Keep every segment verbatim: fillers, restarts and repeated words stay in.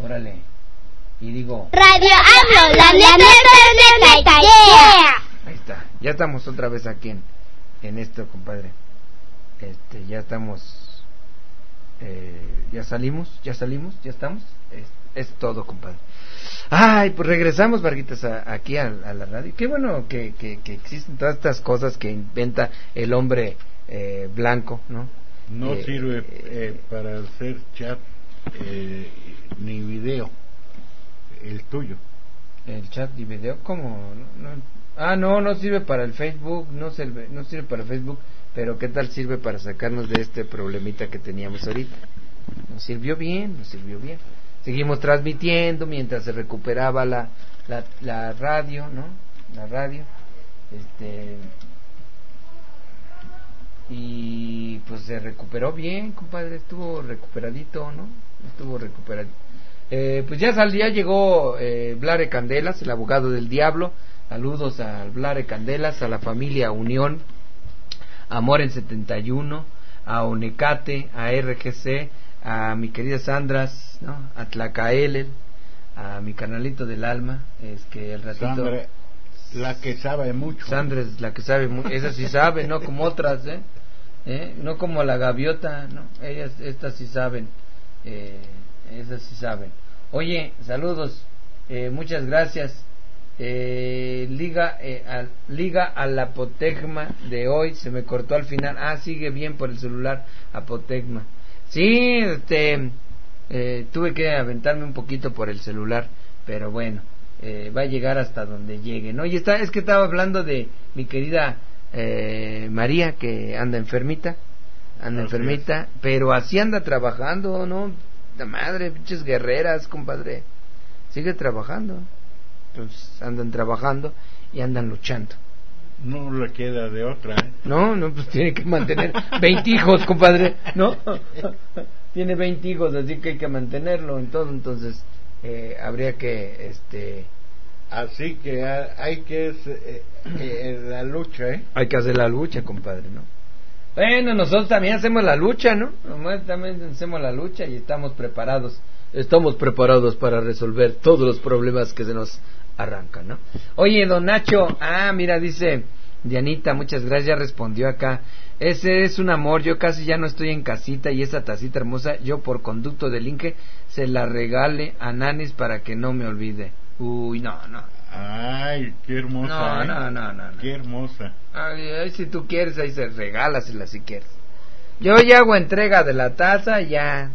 Órale. Y digo... Radio AMLO, la neta, neta, neta, yeah. Ahí está. Ya estamos otra vez aquí en, en esto, compadre. Este, ya estamos... Eh, ya salimos, ya salimos, ya estamos. Es, es todo, compadre. Ay, pues regresamos, Varguitas, a, aquí a, a la radio. Qué bueno que, que, que existen todas estas cosas que inventa el hombre eh, blanco, ¿no? No eh, sirve eh, para hacer chat eh, ni video, el tuyo. El chat y video, ¿cómo? No, no. Ah, no, no sirve para el Facebook, no sirve, no sirve para el Facebook, pero ¿qué tal sirve para sacarnos de este problemita que teníamos ahorita? Nos sirvió bien, nos sirvió bien. Seguimos transmitiendo mientras se recuperaba la, la, la radio, ¿no? La radio, este... y pues se recuperó bien, compadre, estuvo recuperadito, ¿no? Estuvo recuperadito. Eh, pues ya al día llegó eh, Blare Candelas, el abogado del diablo. Saludos a Blare Candelas, a la familia Unión, a Amor en setenta y uno, a Onecate, a R G C, a mi querida Sandras, ¿no? A Tlacaelel, a mi carnalito del alma, es que el ratito... Sandra, la que sabe mucho. Sandra es la que sabe mucho, esa sí sabe, no como otras, ¿eh? ¿Eh? No como la gaviota, ¿no? Ellas, estas sí saben, eh, esas sí saben. Oye, saludos, eh, muchas gracias. Eh, liga eh, a, liga al Apotegma de hoy se me cortó al final. Ah, sigue bien por el celular Apotegma. Sí, este eh, tuve que aventarme un poquito por el celular, pero bueno, eh, va a llegar hasta donde llegue, ¿no? Y está, es que estaba hablando de mi querida eh, María, que anda enfermita, anda Así enfermita, es. Pero así anda trabajando, ¿no? La madre, pinches guerreras, compadre, sigue trabajando. Entonces andan trabajando y andan luchando. No le queda de otra, ¿eh? No, no, pues tiene que mantener veinte hijos, compadre, ¿no? Tiene veinte hijos, así que hay que mantenerlo en todo, entonces eh, habría que, este... Así que hay que eh, eh, la lucha, ¿eh? Hay que hacer la lucha, compadre, ¿no? Bueno, nosotros también hacemos la lucha, ¿no? Nosotros también hacemos la lucha y estamos preparados, estamos preparados para resolver todos los problemas que se nos arrancan, ¿no? Oye, don Nacho, ah, mira, dice Dianita, muchas gracias, ya respondió acá. Ese es un amor, yo casi ya no estoy en casita y esa tacita hermosa, yo por conducto del Inge se la regale a Nanis para que no me olvide. Uy, no, no. Ay, qué hermosa. No, ¿eh? no, no, no, no. Qué hermosa. Ay, ay, si tú quieres, ahí se regálasela si quieres. Yo ya hago entrega de la taza, ya,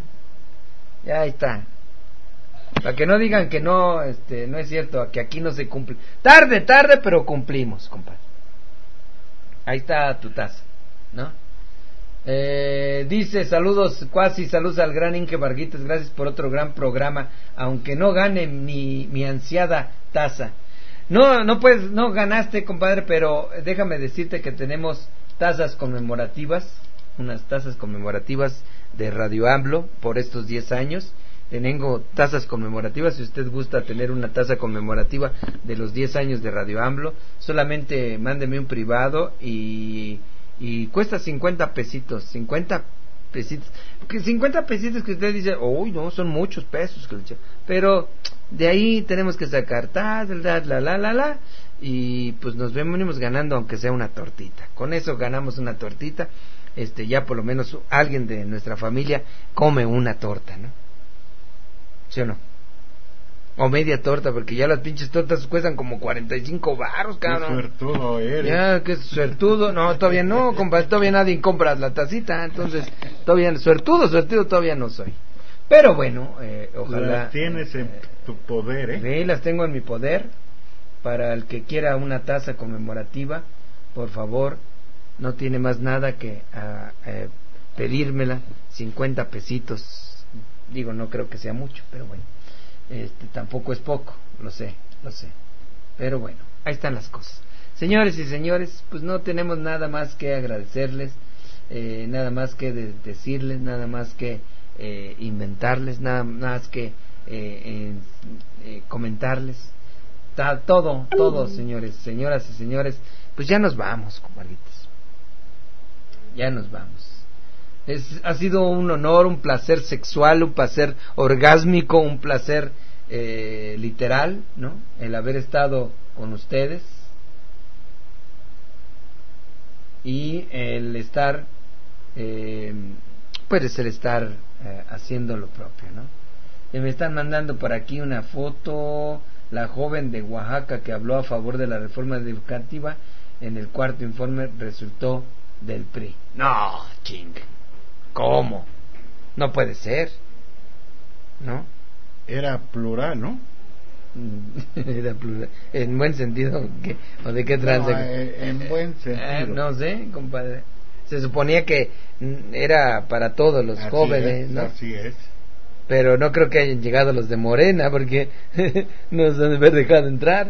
ya ahí está. Para que no digan que no, este, no es cierto, que aquí no se cumple. Tarde, tarde, pero cumplimos, compadre. Ahí está tu taza, ¿no? Eh, dice, saludos, cuasi, saludos al gran Inge Varguitas, gracias por otro gran programa, aunque no gane mi, mi ansiada taza. No, no puedes, no ganaste, compadre, pero déjame decirte que tenemos tazas conmemorativas, unas tazas conmemorativas de Radio AMLO por estos diez años. Tengo tazas conmemorativas, si usted gusta tener una taza conmemorativa de los diez años de Radio AMLO, solamente mándeme un privado y, y cuesta cincuenta pesitos, cincuenta pesitos, cincuenta pesitos que usted dice, uy, no, son muchos pesos, pero de ahí tenemos que sacar, ta, la, la, la, la, la, y pues nos venimos ganando aunque sea una tortita, con eso ganamos una tortita, este, ya por lo menos alguien de nuestra familia come una torta, ¿no? ¿Sí o no? O media torta, porque ya las pinches tortas cuestan como cuarenta y cinco baros, cabrón. Qué suertudo eres. Ya, qué suertudo. No, todavía no, compadre, todavía nadie compra la tacita, entonces, todavía, suertudo, suertudo todavía no soy. Pero bueno, eh, ojalá... Las tienes en eh, tu poder, ¿eh? Sí, las tengo en mi poder. Para el que quiera una taza conmemorativa, por favor, no tiene más nada que a, eh, pedírmela, cincuenta pesitos. Digo, no creo que sea mucho, pero bueno, este tampoco es poco, lo sé, lo sé, pero bueno, ahí están las cosas. Señores y señores, pues no tenemos nada más que agradecerles, eh, nada más que de- decirles, nada más que eh, inventarles, nada más que eh, eh, eh, comentarles, Ta- todo, todo, señores, señoras y señores, pues ya nos vamos, compadritos, ya nos vamos. Es, ha sido un honor, un placer sexual, un placer orgásmico, un placer eh, literal, ¿no? El haber estado con ustedes y el estar, eh, pues el estar eh, haciendo lo propio, ¿no? Y me están mandando por aquí una foto, la joven de Oaxaca que habló a favor de la reforma educativa en el cuarto informe resultó del P R I. No, ching. ¿Cómo? No puede ser, ¿no? Era plural, ¿no? Era plural. ¿En buen sentido? ¿Qué? ¿O de qué trance? No, eh, en buen sentido. Eh, no sé, compadre. Se suponía que mm, era para todos los así jóvenes, es, ¿no? Así es. Pero no creo que hayan llegado los de Morena, porque nos han de haber dejado entrar.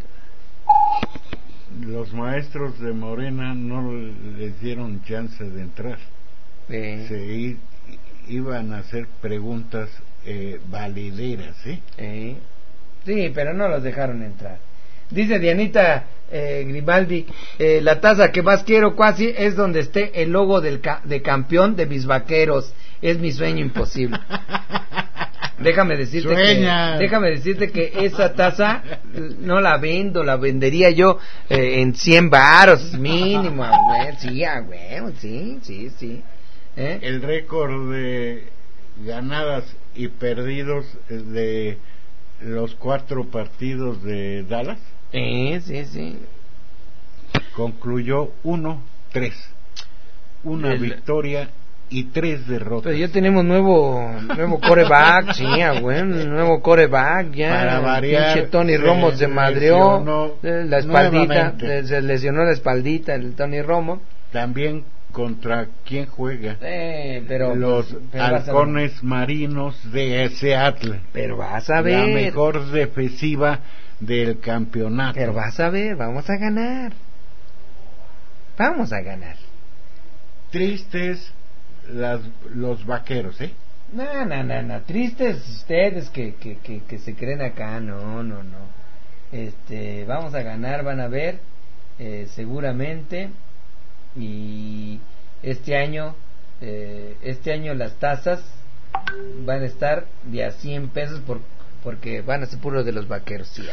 Los maestros de Morena no les dieron chance de entrar. Eh, Se i- iban a hacer preguntas eh, valideras, ¿sí? eh. Sí, pero no los dejaron entrar. Dice Dianita eh, Grimaldi, eh, la taza que más quiero casi es donde esté el logo del ca- de campeón de mis vaqueros. Es mi sueño imposible. Déjame decirte Sueña. que déjame decirte que esa taza no la vendo, la vendería yo eh, en cien varos mínimo, güey. Sí, a güey, sí, sí, sí. ¿Eh? El récord de ganadas y perdidos de los cuatro partidos de Dallas Sí, sí, sí. concluyó uno tres. Una El- victoria y tres derrotas. Pero ya tenemos nuevo nuevo coreback, sí, ah, güey, nuevo coreback, ya. Para variar, Pinche Tony se Romo se madreó, lesionó eh, la espaldita, nuevamente. eh, se lesionó la espaldita el Tony Romo. También contra quién juega. Eh, pero Los pues, pero vas a ver. halcones marinos de Seattle. Pero vas a La ver. mejor defensiva del campeonato. Pero vas a ver, vamos a ganar. Vamos a ganar. Tristes las, los vaqueros, ¿eh? No, no, no, no. Tristes ustedes que, que, que, que se creen acá. No, no, no. Este, vamos a ganar, van a ver. Eh, seguramente. Y este año, eh, este año las tasas van a estar de a cien pesos por, porque van a ser puros de los vaqueros. Sí,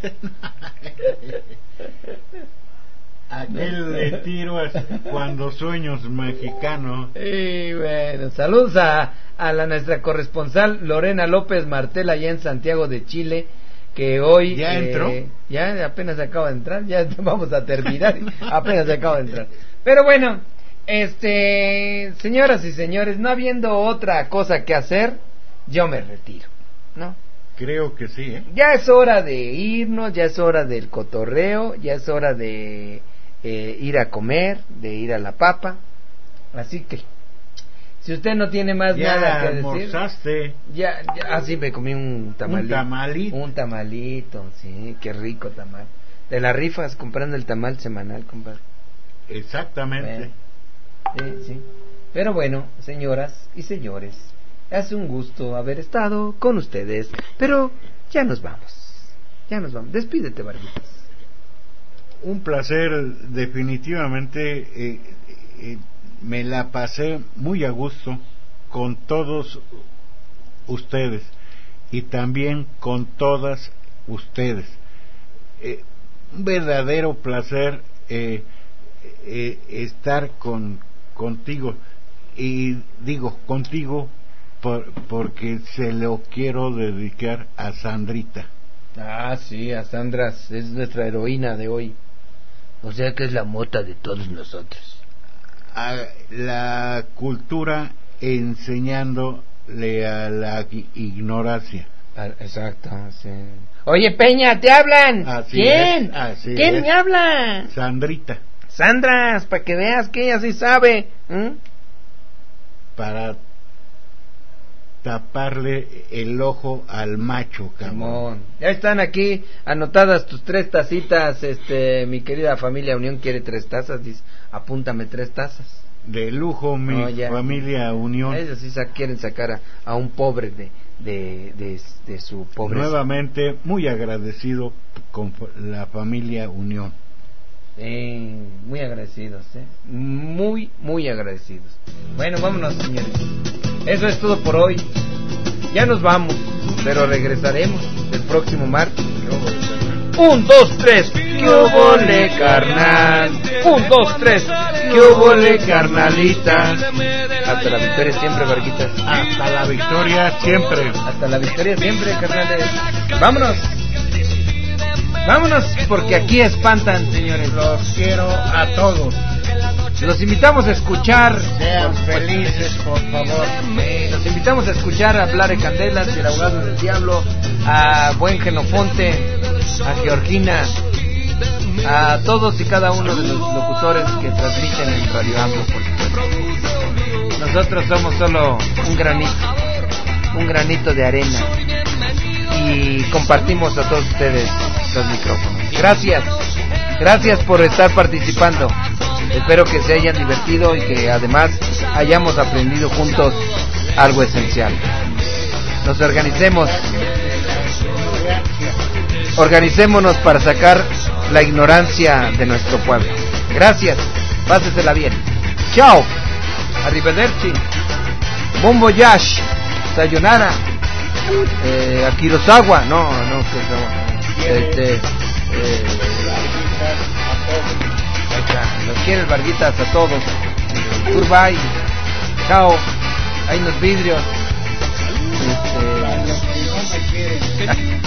Aquel de tiro es cuando sueños mexicano. y bueno, saludos a, a la nuestra corresponsal Lorena López Martel allá en Santiago de Chile, que hoy ¿Ya eh, entró? ya apenas acaba de entrar, ya vamos a terminar, apenas acaba de entrar. Pero bueno, este, señoras y señores, no habiendo otra cosa que hacer, yo me retiro, ¿no? Creo que sí, ¿eh? Ya es hora de irnos, ya es hora del cotorreo, ya es hora de eh, ir a comer, de ir a la papa. Así que, si usted no tiene más Ya nada que decir, almorzaste. ya, ya, así me comí un tamalito. Un tamalito. Un tamalito, sí, qué rico tamal. De las rifas, comprando el tamal semanal, compadre. Exactamente. Bueno, sí, sí. Pero bueno, señoras y señores, hace un gusto haber estado con ustedes, pero ya nos vamos, ya nos vamos. Despídete, Barbitas. Un placer, definitivamente. Eh, eh, me la pasé muy a gusto con todos ustedes y también con todas ustedes. Eh, un verdadero placer eh, eh, estar con contigo, y digo contigo por, porque se lo quiero dedicar a Sandrita. Ah, sí, a Sandra es nuestra heroína de hoy. O sea que es la mota de todos nosotros. A la cultura enseñándole a la ignorancia. Ah, exacto, sí. Oye, Peña, ¿te hablan? Así ¿Quién? es, así ¿Quién es. me habla? Sandrita, Sandra, para que veas que ella sí sabe. ¿Mm? para taparle el ojo al macho, cabrón. Simón. Ya están aquí anotadas tus tres tacitas, este, mi querida familia Unión quiere tres tazas, dice, apúntame tres tazas. De lujo, mi No, ya. familia Unión. Ellos sí sa- quieren sacar a, a un pobre de, de, de, de su pobreza. Nuevamente, muy agradecido con la familia Unión. Eh, muy agradecidos, ¿eh? Muy, muy agradecidos. Bueno, vámonos, señores. Eso es todo por hoy. Ya nos vamos, pero regresaremos el próximo martes. Un, dos, tres, ¿qué obole, carnal? Un, dos, tres, ¿qué obole, carnalita? Hasta la victoria siempre, Varguitas. Hasta la victoria siempre. Hasta la victoria siempre, carnales. Vámonos. Vámonos, porque aquí espantan, señores. Los quiero a todos. Los invitamos a escuchar. Sean felices, por favor. Los invitamos a escuchar a Blare Candelas, el abogado del diablo, a Buen Genofonte, a Georgina, a todos y cada uno de los locutores que transmiten en Radio Ambro, por supuesto. Nosotros somos solo un granito, un granito de arena, y compartimos a todos ustedes los micrófonos. Gracias, gracias por estar participando. Espero que se hayan divertido y que además hayamos aprendido juntos algo esencial. Nos organicemos, organicémonos para sacar la ignorancia de nuestro pueblo. Gracias, pásesela bien. Chao, arrivederci, bon voyage, sayonara, eh, a Kurosawa, no, no, este, eh, los quiere Varguitas a todos. Goodbye, chao, hay unos vidrios. Este...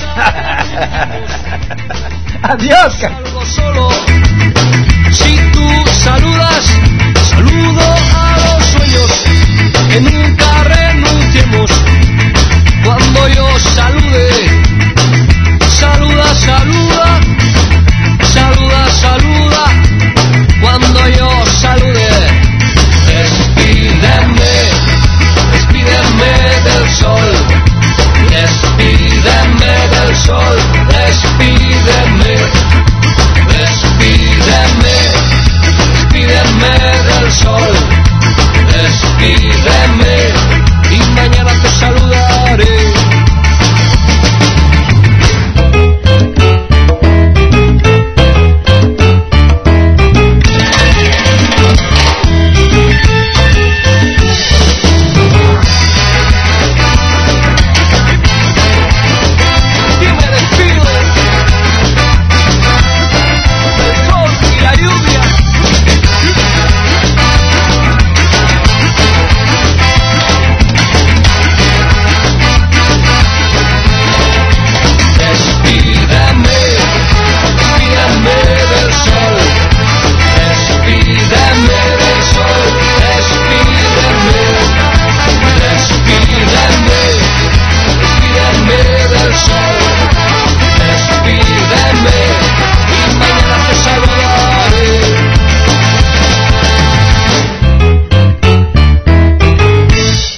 Adiós. Solo, si tú saludas, saludo a los sueños, que nunca renunciemos.